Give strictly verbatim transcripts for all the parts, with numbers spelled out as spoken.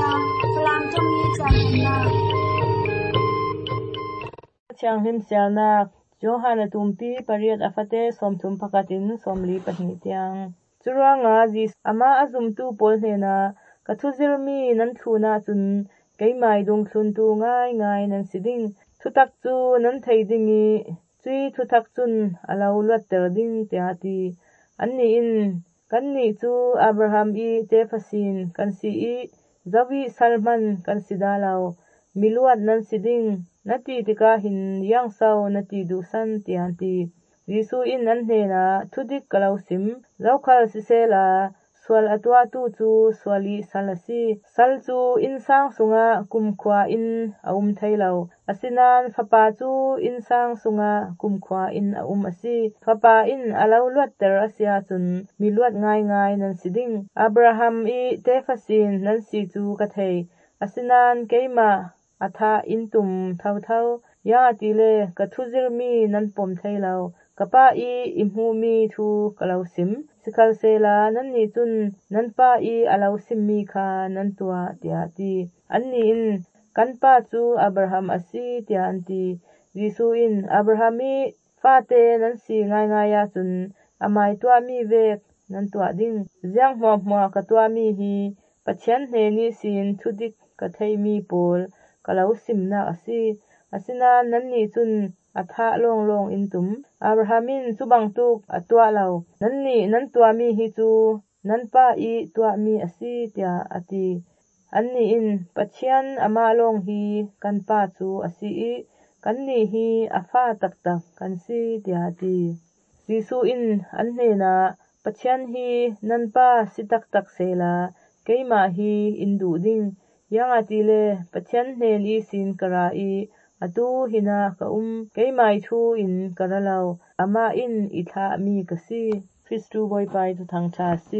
พลังจงมีจางนาช่างหิมเสียนักโยฮันตุมปีปริยัดอฟเตสมทุมพักตินสมลีปหิตยังจุรางาจิสอามาอาซุมตูปอลเฮนากะทุซิรมีนันทูนาจุนไกไม่ดงซุนตูง่ายง่ายนันสิดิงทุตักจูนันไทยดิงีจุยทุตักจุนอาลาวลวดเตอร์ดิงเตียตีอันนี้อินกันนี้จูอับราฮัมอีเจฟซินกันซีอีซาวิซัลมันกันสิดาลาวมิลวดนันสิดิงนาทีติกาหินยังเศร้านาทีดูสันตีอันตียิสูอินนันเนนะทุดิกกลาวซิมเจ้าข้าสิเซลาสวลอตัวตูจูสวลีสัลซีสัลจูอินสังสุงะกุมขวาอินอาอุมไทยลาวอสินันฟะปาจูอินสังสุงะกุมขวาอินอาอุมอซีฟะปาอินอาลาวลวดเตอร์อาเซียจุนมีลวดง่ายง่ายนันสิดิงอับราฮัมอีเตฟซินนันสีจูกะเทยอสินันเกยมาอาทาอินตุมเท่าเท่ายาติเลกะทุซิรมีนันปมไทยลาวกะป้าอีอิมฮูมีทูกะลาวซิมสิคัลเซลานันนี่จุนนันป้าอีอาลาวซิมมีคานันตัวเตียตีอันนี้อินกันป้าจูอับราฮัมอซีเตียอันตียิสูอินอับราฮัมีฟาเตนันสีง่ายง่ายจุนอามายตัวมีเวกนันตัวดิ้งเจียงหัวหัวกะตัวมีฮีปัจเชนเฮนีสินทุดิกกะไทยมีโปลกะลาวซิมนาอซีอาสินานันนี่จุนอัฐะลงลงอินตุมอับราฮัมินสุบังตุกอัตัวเรานันนี่นันตัวมีฮิจูนันป้าอีตัวมีอซีเตียอติอันนี้อินปัจเจียนอามาลงฮีกันป้าจูอซีอีกันนี่ฮีอาฟ้าตักตักกันซีเตียอติยิสูอินอันเนนะปัจเจียนฮีนันป้าสิตักตักเซลาเกยมาฮีอินดูดิงยังอติเลปัจเจียนเนลีสินกราอีอดูหินาka um kei mai thu in karalaw ama in itha mi kasi Christu boy pai tu thang cha si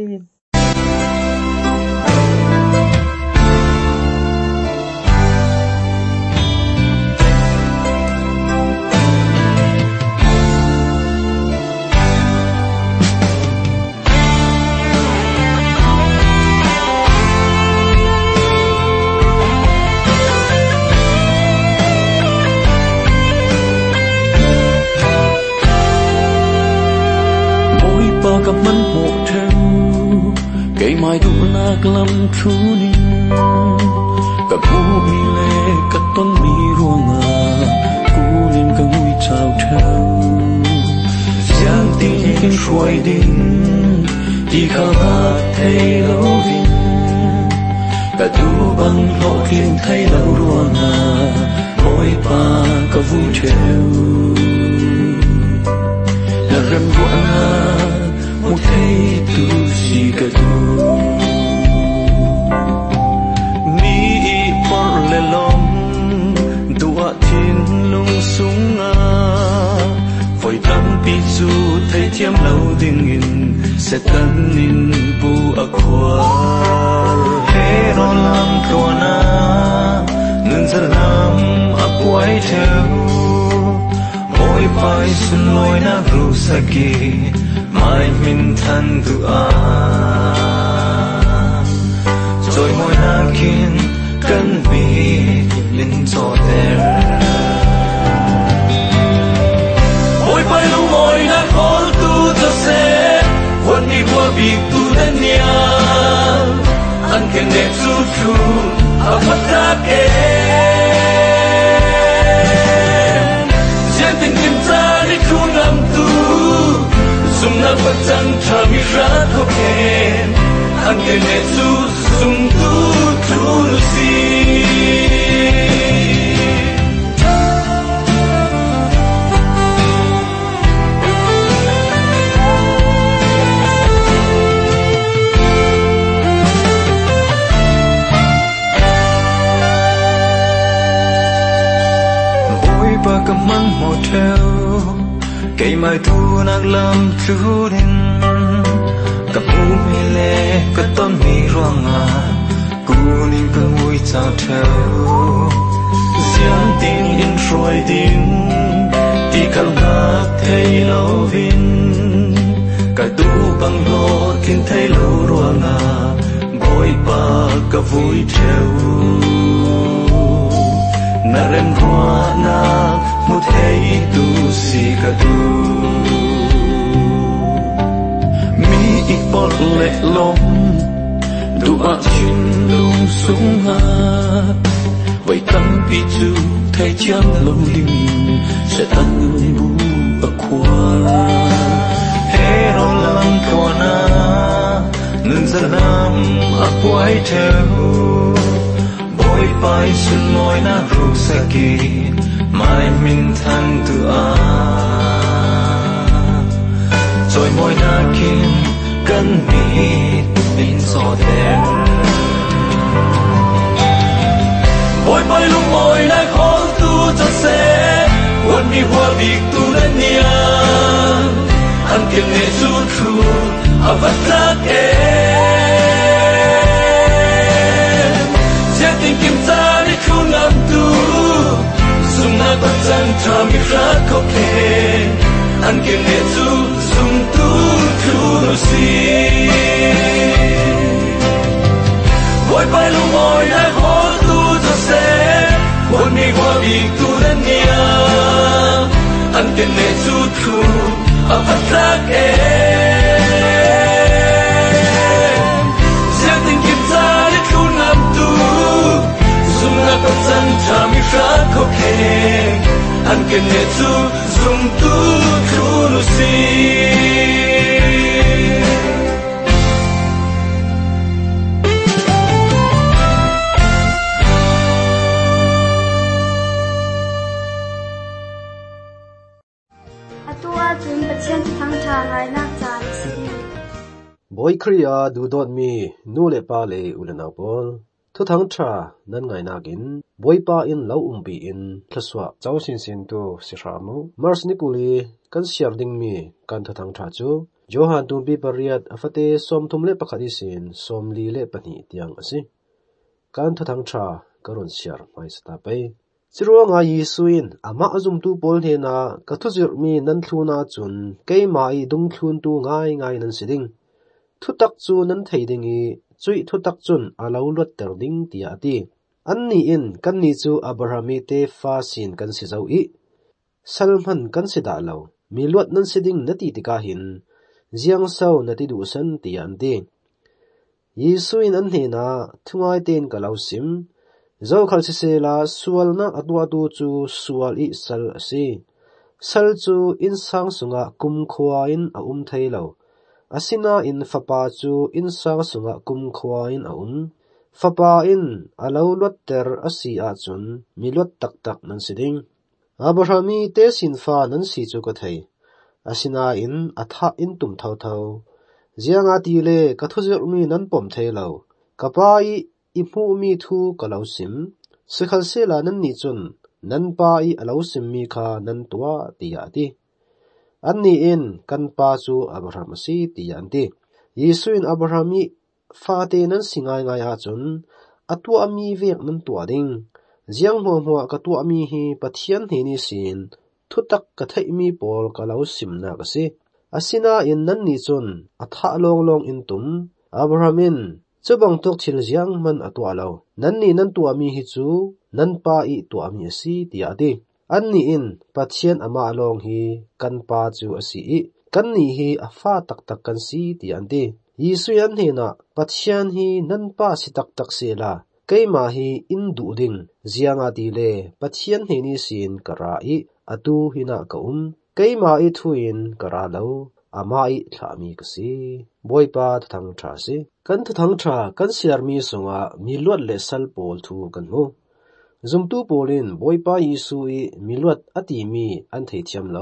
กับมันหมกเทวไกไม่ดูลากลำทูนินกับผู้มีเล่กับต้นมีร่วงอากูนินกับงุยเจ้าเทวเสียงตีกันช่วยดินที่เขาหาไทยเราวินกับดูบังโลกินไทยเราร่วงอาโอยปากับวูเทวและเริ่มร่วงอาmột thấy tu si cả tu mi por le lom tua thiên lung sung a phơi tâm pi chu thấy thiam lâu đình in sẽ tân in bu a khoa he ron lam tua na nên giờ lam a quay theo ôi phai sun loi na ru saki mai min than du a rồi môi na kin cần mi linh cho der ôi bay lu môi na call tu cho se quân đi qua bị tu đến nia anh cần để tu tu a phát ra ke dân tình kim ta đi tu ngam tu sung na patang thami rat hoken anke ne tu sung tu tu si boy ba kaman motel kay mai tu nang lam tu dinกับผู้มีเล่ก็ต้นมีร่วงอากูนิ่งก็งุยเจ้าเธอเสียงติงอินรวยดินที่ขังหักไทยโลวินก็ดูบังโลกินไทยโลร่วงอาบอยปากก็ cả vui theo na rem hoa na một thấy tu si cả tu mi ít bọt lệ lom du a chin lung sung ha vậy tâm pi chu thấy chẳng lâu linh sẽ tăng người bu a qua he ro lang kwa na nên giờ nam a quay theo bôi bay xuân môi na rục sa kỳ mai mình thăng từ a rồi môi na kim cân mi in so đen bôi bay lung môi na khó tu cho xe quân mi hoa việc tu lên nia anh kiếm nghệ chút thu a vắt lạc em giang tình kiếm ta để không ngắm tu dùng na bắt chân cho mi rát khóc kề anh kiếm nghệ chút dùng tu thu nô si vội bay lu môi na khó tu cho xe quân mi hoa việc tu lên nia anh kiếm nghệ chút thu a vắt lạc em giang tình kiếm ta để không ngắm tu dùng na bắt chân cho mi rát khóc kề anh kiếm nghệ chút dùng tu thu nô si boy kriya du dot mi nu le pa le ulana pol thu thang tra nan ngai nakin boy pa in lo umbi in thlaswa chaw sin sin tu siramu mars nikuli kan siar ding mi kan thu thang tra chu johan tumbi pariat afate som thum le pakhadi sin som li le pani tiang asi kan thu thang tra karon siar mai sta pe Siruanga Yisuin ama azum tu pol he na kathuzir mi nan thluna chun ke mai dung thlun tu ngai ngai nan siding thutak chu nan theidingi chui thutak chun alo lot ter ding ti ati anni in kan ni chu abrahami te fa sin kan si zau i salman kan sida lo mi lot nan siding nati tika hin jiang sau nati du san ti anti Yisuin an he na thungai ten kalau sim zo khal si se la sual na atwa tu chu sual i sal asi sal chu in sang sunga kum khwa in a um thailo asina in fapa chu in sang sunga kum khwa in a um fapa in alo lot ter asi a chun mi lot tak tak nan siding abrahami te sin fa nan si chu ka thei asina in atha in tum thau thau jianga ti le ka thuzir mi nan pom thailo kapai imu mi thu kalau sim sikhal se la nan ni chun nan pa i alo sim mi kha nan tua ti ya ti anni in kan pa chu abraham si ti yan ti Yisuin abrahami fa te nan singai ngai a chun atua mi vek nan tua ding jiang mo mo ka tua mi hi pathian he ni sin thutak ka thai mi pol kalau sim na ka si asina in nan ni chun atha long long in tum abrahamin chubang tok thil jiang man atwa lo nan ni nan tua mi hi chu nan pa i tua mi si ti ati anni in pathian ama long hi kan pa chu asi i kan ni hi afa tak tak kan si ti anti Yisuyan he na pathian hi nan pa si tak tak se la keima hi in du ding jianga ti le pathian he ni sin kara i atu hina ka um keima i thuin kara lo ama i thlami ka si boipa thang tha si kan thang tha kan siar mi songa mi lot le sal pol thu kan mu zumtu polin boipa Yisu i mi lot ati mi an thei thiam lo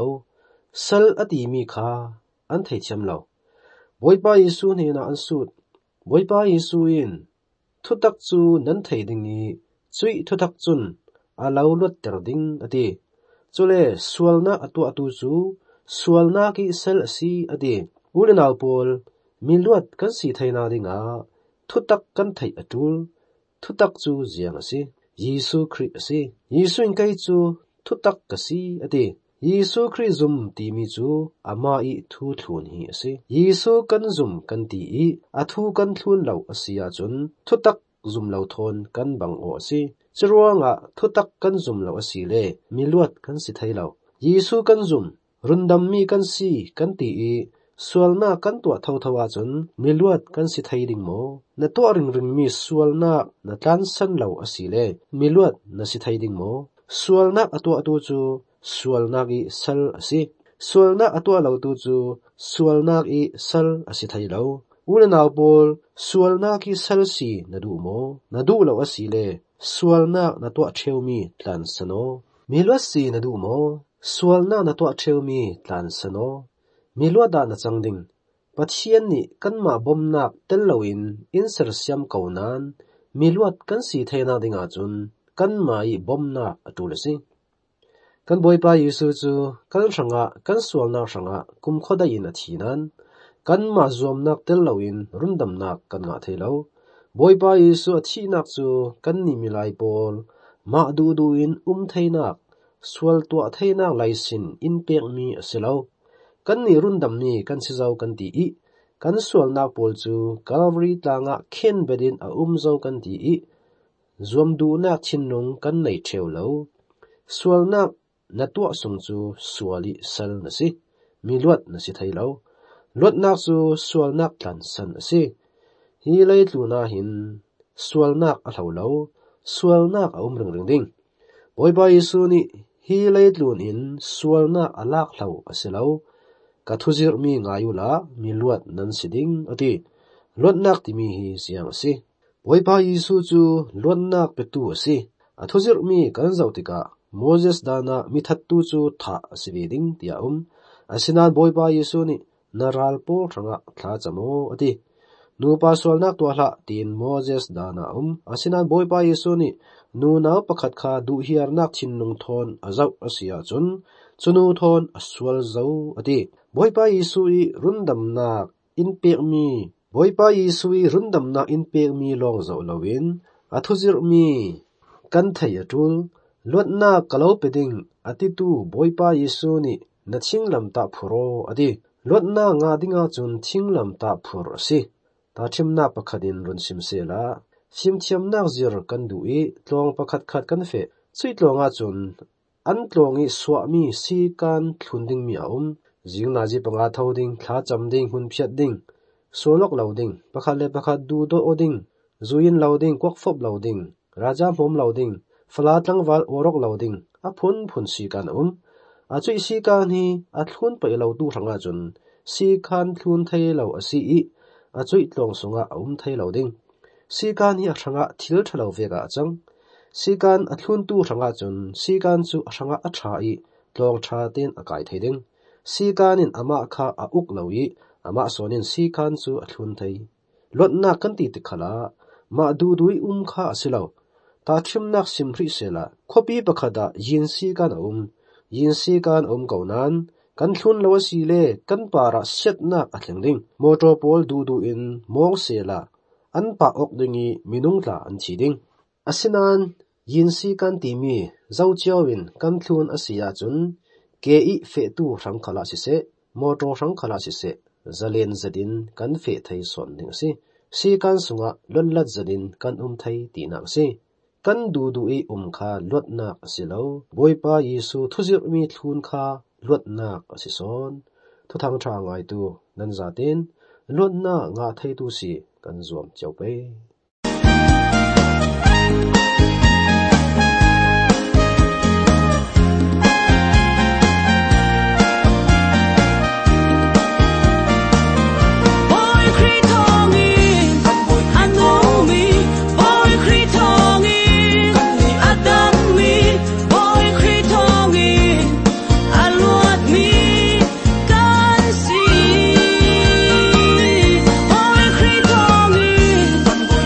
sal ati mi kha an thei thiam lo boipa Yisu ne na an sut boipa Yisu in thutak chu nan thei dingi chui thutak chun alo lot ter ding ati chule sualna atu atu chu sualna ki sel si ati ulenaw pol mi lot kan si thaina dinga thutak kan thei atul thutak chu jiang asi Yisu Christ asi Yisu in kai chu thutak ka si ati Yisu Christ zum ti mi chu ama i thu thun hi asi Yisu kan zum kan ti i athu kan thun lo asia chun thutak zum lo thon kan bang o si chruanga thutak kan zum lo asi le miluat kan si thailo Yesu kan zum rundam mi kan si kan ti i sualna kan tua thau thawa chun miluat kan si thai ding mo na to ring ring mi sualna na tlan san lo asi le miluat na si thai ding mo sualna atu atu chu sualna gi sal asi sualna atu lo tu chu sualna i sal asi thai lo ula naw bol sualna ki sal si na du mo na du lo asi le sualna na to theu mi tlan sano miluat si na du mo sualna na to theu mi tlan sano miluat da na changding pathian ni kanma bomnak telloin inser siam kaunan miluat kan si theina dinga chun kanma i bomna atulasi kan boipa Yesu chu kan ranga kan sualna ranga kum khoda in athinan kanma zomnak telloin rundamnak kan nga thelo boipa Yesu athinak chu kan ni milai pol ma du du in um theinak sual tua theinak laisin in pek mi aselo kan ni rundam ni kan sizau kan ti i kan sual nak pol chu Calvary tlanga khen bedin a umzo kan ti i zuam du nak chinung kan nei theu lo sual nak na tua sung chu suali sal na si miluat na si thai lo lot nak chu sual nak tlan san si hi lei tluna hin sual nak a hlo lo sual nak a um ring ring ding boiba Yesu ni hi lei tlun in sual nak alak hlo asilo kathuzir mi ngayula miluat nan siding ati lot nak ti mi hi siang si boipa Yesu chu lot nak petu si athuzir mi kan zautika Moses dana mithattu chu tha asiveding tia um asinan boipa Yesu ni naral pol thanga thla chamo ati nu pa sol nak to hla tin Moses dana um asinan boipa Yesu ni nu na pakhat kha du hiar nak chin nung thon azau asia chun chunu thon aswal zo ati boipa Yesu i rundam nak in pek mi boipa Yesu i rundam nak in pek mi long zo lowin athuzir mi kan thai atul lot na kalau peding atitu boipa Yesu ni na thinglam ta phuro adi lot na nga dinga chun thinglam ta phur si ta thimna pakhadin run sim sela sim thiam nak zir kan du i tlong pakhat khat kan fe chui tlonga chun an tlongi swami si kan thunding mi aum jing na ji panga thoding thla chamding hun phiat ding solok loading pakhale pakhat du do oding zuin loading kwak fop loading raja hom loading flatlang wal orok loading a phun phun si kan um a chui si kan hi a thlun pai lo tu ranga chun si khan thlun thei lo asi i a chui tlong sunga um thei loading si kan hi a ranga thil thalo veka chang si kan a thlun tu ranga chun si kan chu a ranga a tha i tlong tha tin a kai thei ding si kan in ama kha a uk lo i ama sonin si kan chu a thlun thei lot na kan ti ti khala ma du dui um kha asilo ta thim nak sim hri sela khopi pakhada yin si kan um yin si kan um kaunan kan thlun lo si le kan para set nak a thleng ding motor pol du du in mong sela an pa ok dingi minung la an chi ding asinan yin si kan ti mi zau chiawin kan thlun asia chun ke i fe tu rang khala si se motor rang khala si se zalen zadin kan fe thei son ding si si kan sunga lollat zadin kan um thei ti nang si kan du du i um kha lot nak asilo boipa Yesu thuzir mi thlun kha lot nak asison thuthang tha ngai tu nan zatin lot na nga thei tu si kan zuam chaupe Boy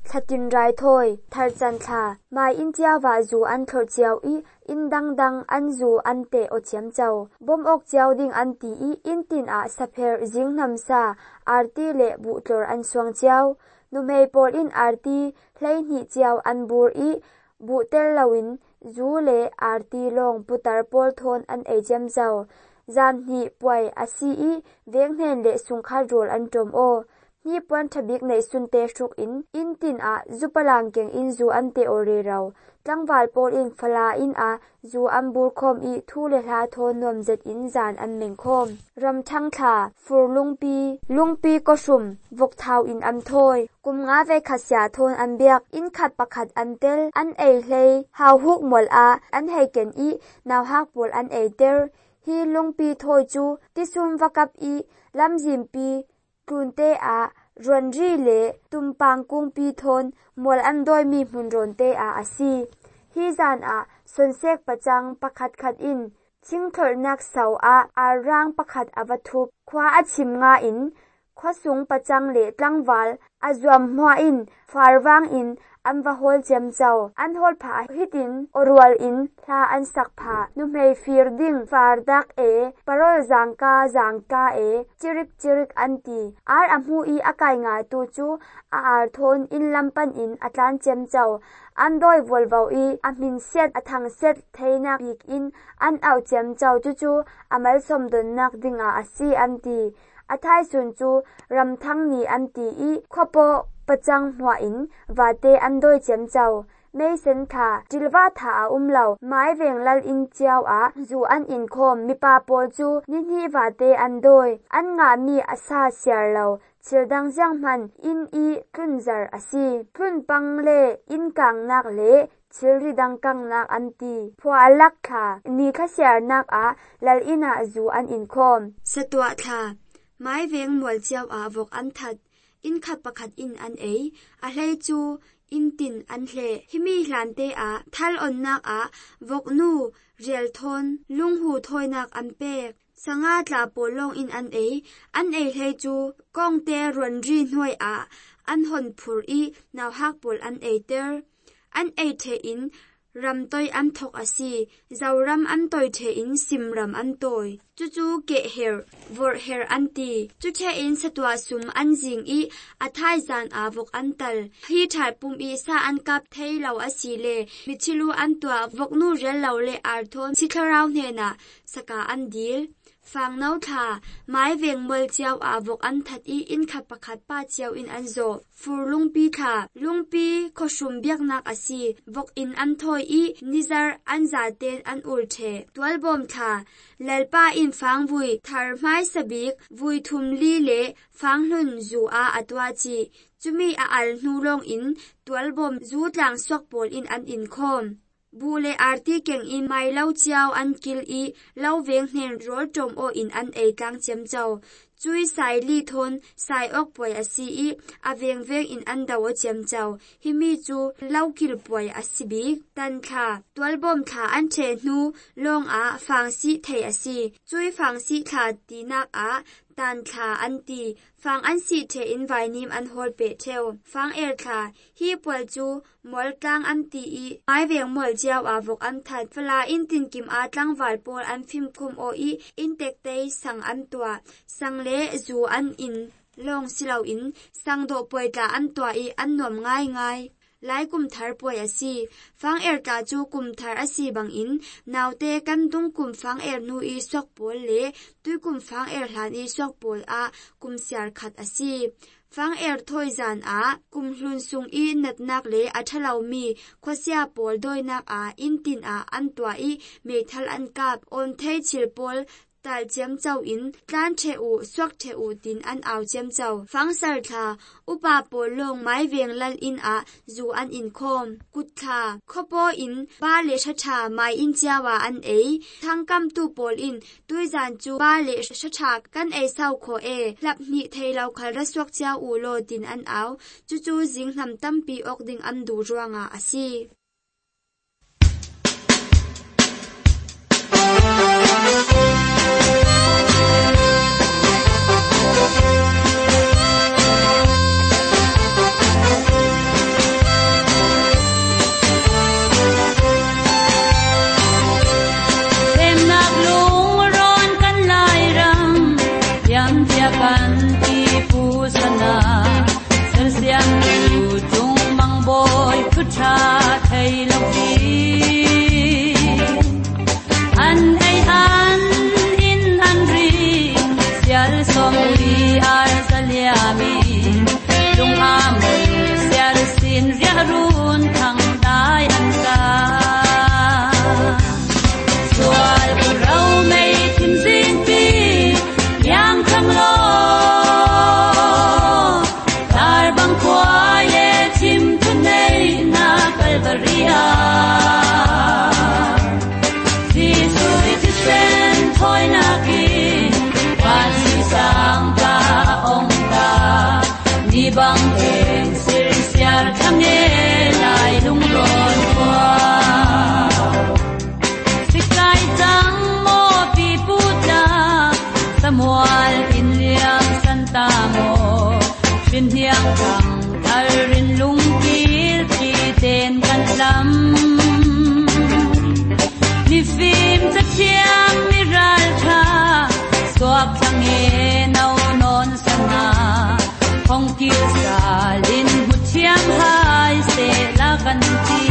สตินไรถอยทาร์จันทามาอินเจียวาจูอันทอเจียวอีอินดังดังอันจูอันเตอเจียมเจ้าบอมอกเจียวดิ่งอันตีอีอินตินอาสเพรจิงนำซาอาร์ตีเลบุตรอันสวงเจียวนุเมปอลอินอาร์ตีเพลย์หิเจียวอันบูร์อีบุเตลลาวินจูเลอาร์ตีลงปุตาร์ปอลทอนอันเอเจียมเจ้าจามหิป่วยอาซีอีเวียงเฮนเลสุงคาโรลอันจมโอนี่ปวนทบิกในสุนเตชุกอินอินตินอาจุปลังเกงอินจูอันเตโอเรเราจังวาลโปลอินฟลาอินอาจูอัมบูร์คอมอีทูเลลาโทนวมเจ็ดอินจานอันเมงคอมรำทังทาฟูลุงปีลุงปีก็ชุมวกเท้าอินอัมทอยกุมงาเวขัดยาโทนอันเบียกอินขัดประขัดอันเตลอันเอเลฮาวฮุกมอลอาอันเฮเกนอีนาวฮักบอลอันเอเตอร์ฮีลุงปีทอยจูติซุมวกับอีลำจิมปีกรุนเตอารอนรีเลตุมปังกุงปีทนมอลอันโดยมีมุนรอนเตอาอาซีฮีจานอาสนเซกประจังประคัดขัดอินชิงเถิดนักเสาอาอาร่างประคัดอวัตุคว้าอาชิมงาอินคว้าสูงประจังเลตลังวาลอาจวมหัวอินฟาร์วางอินอันวะโฮลเจมเจ้าอันโฮลผาฮิตินอรวลอินพลาอันสักผานุเมยฟีร์ดิงฟาร์ดักเอปารอลจังกาจังกาเอจิริกจิริกอันตีอาร์อัมฮูอีอากายงาตูจูอาอาร์ทนอินลัมปันอินอัตลันเจมเจ้าอันโดยวอลวาอีอามินเซตอทังเซตเทนักอีกอินอันเอาเจมเจ้าจูจูอามัลสมดุลนักดิงอาอาซีอันตีอาทายสุนจูรำทั้งนี้อันตีอีขบประจังหัวอินวาเตอันโดยเจียมเจ้าไม่เส้นทาจิลวาถาอุ้มเหล่าไม้เวงลัลอินเจียวอาจูอันอินคมมีปาโปจูนิฮีวาเตอันโดยอันงามีอาซาเซียเหล่าเชิดดังจังมันอินอีคุนซาร์อาซีคุนปังเลอินกังนักเลชิลริดังกังนักอันตีพวลักค่ะนี่ข้าเสียนักอาลัลอินาจูอันอินคมสตัวค่ะไม้เวงมวลเจียวอาวกอันทัดอินขัดประคัดอินอันเออะเลจูอินตินอันเลฮิมีหลานเตอาทัลอนนักอาวกนูเรียลทนลุงหูถอยนักอันเป็กสังอาตลาโปลงอินอันเออันเอเลจูกองเตรวนรีหน่วยอาอันหนผูรีนาวฮักโปลอันเอเตอร์อันเอเทอินรำต้อยอันทกอาซีเจ้ารำอันต้อยเทอินซิมรำอันต้อยจูจูเกเฮร์วอร์เฮร์อันตีจูเทอินสตัวสุมอันจิงอีอัทายจานอาวกอันตัลฮีถ่ายปุ่มอีซาอันกับเทยเหลาอาซีเลมิชิลูอันตัววกนูเรลเหลาเลอาร์ทอนซิคาราวเนนาสกาอันดีลฟังนาทาไม้เวงมลเจียวอาวกอันทัดอีอินขัดประคัดป้าเจียวอินอันโซฟูลุงปีทาลุงปีขชุมเบียกนักอาซีวกอินอันทอยอีนิซาร์อันซาเตนอันอุลเทตัวบอมทาเลลป้าอินฟังวุยทาร์ไม้สบิกวุยทุมลีเลฟังลุนจูอาอัตวาจีจุมีอาอัลนูลงอินตัวบอมจูดหลังสวกโปลอินอันอินคอมบูเลอาร์ติเก่งอินไม่เล่าเจ้าอันกิลอีเล่าเวงเฮนโรจมโออินอันเอกังเจียมเจ้าจุยสายลีทนสายออกป่วยอาซีอีอาเวงเวงอินอันดาวเจียมเจ้าฮิมิจูเล่ากิลป่วยอาซีบิกตันค่ะตัวบอมค่ะอันเชนูลงอาฟังซีเทอาซีจุยฟังซีค่ะตีนักอาตันค่ะอันตีฟังอันซีเทอินไวนิมอันโฮลเปเทลฟังเอร์ค่ะฮีปวลจูมอลกลางอันตีอีไอเวียงมอลเจียวอาวกอันทัดฟลาอินตินกิมอาตังวาลโปลอันฟิมคุมโออีอินเตกเตยสังอันตัวสังเลจูอันอินลงสิลาอินสังโดป่วยตาอันตัวอีอันนวมง่ายง่ายไล่กุมทาร์ป่วยอาซีฟังเอร์กาจูกุมทาร์อาซีบังอินนาวเตกันตุงกุมฟังเอร์นูอีสอกโปลเลตุยกุมฟังเอร์หลานอีสอกโปลอากุมเสียร์ขัดอาซีฟังเอร์ถอยจานอากุมหลุนซุงอีนัดนักเลอัทลาวมีควเสียโปลโดยนักอาอินตินอาอันตัวอีเมทัลอันกับออนเทชิลโปลแต่เจียมเจ้าอินการเทอูสวกเทอูดินอันเอาเจียมเจ้าฟังเสร์ทาอุปาโปลงไม้เวียงลัลอินอาจูอันอินคอมกุดทาขบอินบาเลชชาไม้อินเจียวาอันเอทั้งกำตูโปลอินตุยจานจูบาเลชชากันเอเศร้าโคเอหลับนิเทเราคาร์สวกเจ้าอูโลดินอันเอาจูจูจิงนำตั้มปีออกดิงอันดูจวงอาซี lung amoi siar sin ria run thang dai an ka sual rau mei thim zin pi yang thang lo dar bang kwa ye chim tu nei na kalvaria thôi na ki quan si sang ka ong ka ni bang en sir siar tham nghe lai lung ron qua sikai tang mo pi pu ta samual in liang san ta mo shin hiang kang thar rin lung ki ti ten kan lam ni phim ta chiang ni ral tha swak thang e nau non sana phong ki sa lin hu chiang hai se la kan ti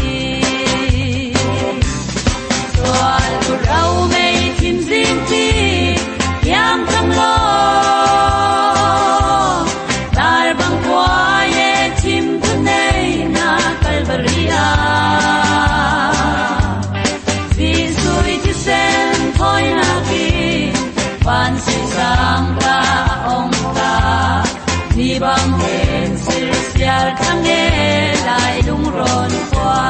swal ku rau mei thim zin ti yang kam lo dar bang kwa ye chim tu nei na kalvaria thôi na ki van si sang ka ong ka ni bang hen sir siar thang nghe lai lung ron qua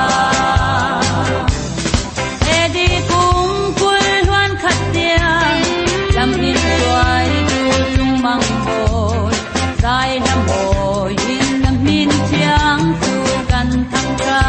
edi kung kul huan khat tia lam in tuai tu lung mang boy dai nam boy in nam min chiang tu kan thang ka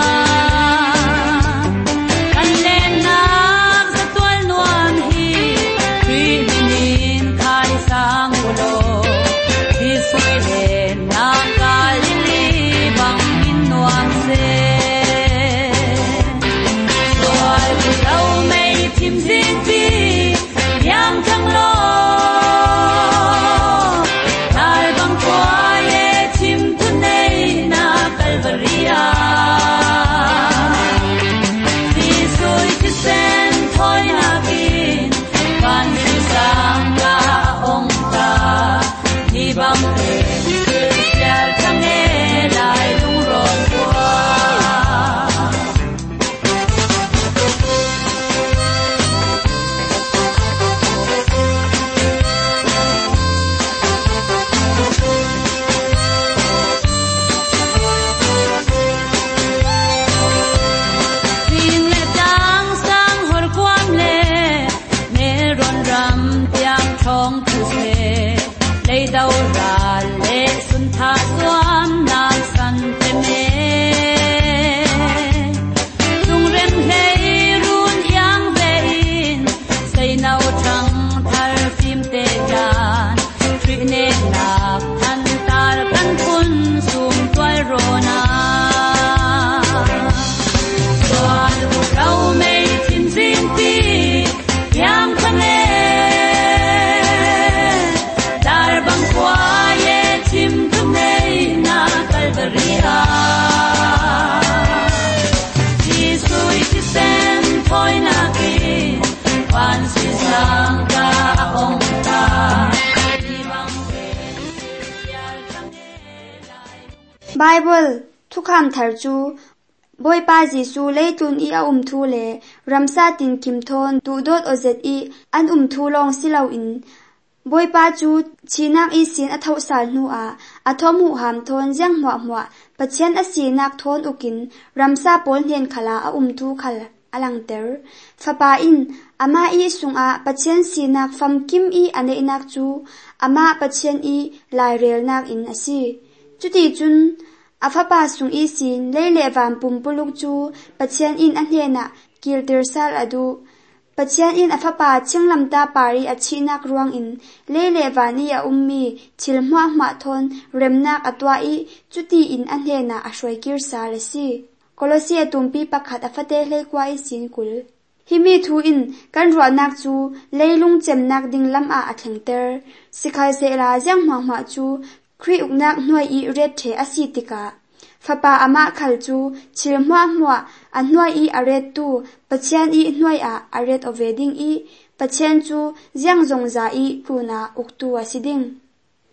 Bible thukam thar chu boy pa Jesu leitun i a um thu le ramsa tin kim thon tu dot ozet i an um thu long silau in boy pa chu chinak i sin a thau sal nu a athom hu ham thon jang hwa hwa pachen a sinak thon ukin ramsa pol hen khala a um thu khal alang ter fapa in ama i sung a pachen sinak fam kim i ane inak chu ama pachen i lai rel nak in asi chuti chun afapa sung i sin leile van pumpuluk chu pachen in anhena kiltir sal adu pachen in afapa chinglamta pari achinak ruang in leile vani a ummi chilhma hma thon remnak atwa i chuti in anhena ashoi kir sal si kolosia tumpi pakhat afate hlekwa i sin kul himi thu in kan ruanak chu leilung chemnak ding lam a athengter sikhai se la jang hma hma chu khri uknak hnuai i ret the asitika fapa ama khal chu chilhma hma anhuai i aret tu pachian i hnuai a aret oveding i pachen chu jiang zongza i kuna uktu asiding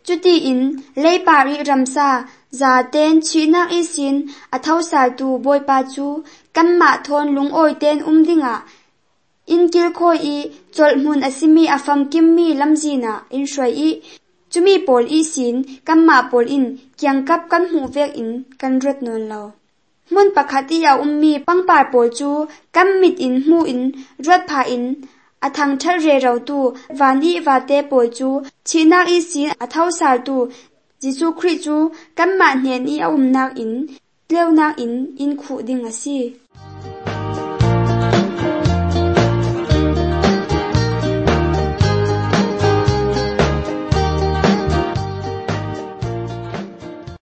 chuti in leipari ramsa za ten chinak isin athausal tu boipa chu kanma thon lungoi ten umdinga in kilkhoi i cholmun asimi afam kimmi lamjina in shroi i chumi pol i sin kanma pol in kyangkap kan hu vek in kan ret non lo mun pakhati ya ummi pangpar pol chu kammit in hu in rat pha in athang thar re ro tu wani wate pol chu chinak i sin athausal tu Jisu Christ chu kanma hnen i aumnak in tleunak in in khu ding asi